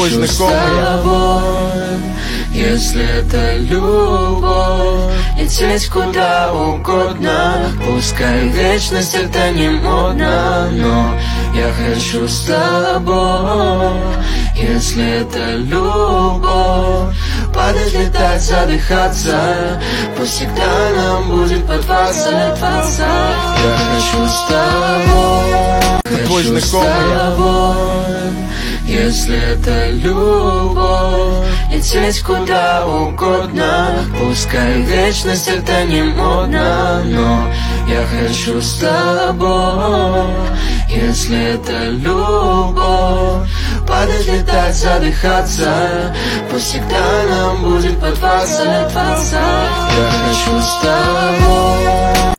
хочу с тобой, если это любовь, лететь куда угодно. Пускай вечность это не модно, но я хочу с тобой, если это любовь. Падать, летать, задыхаться, пусть всегда нам будет по 20. Я хочу с тобой, хочу с тобой, если это любовь, лететь куда угодно. Пускай вечность это не модно, но я хочу с тобой, если это любовь. Падать, летать, задыхаться, пусть всегда нам будет по 20. Я хочу с тобой.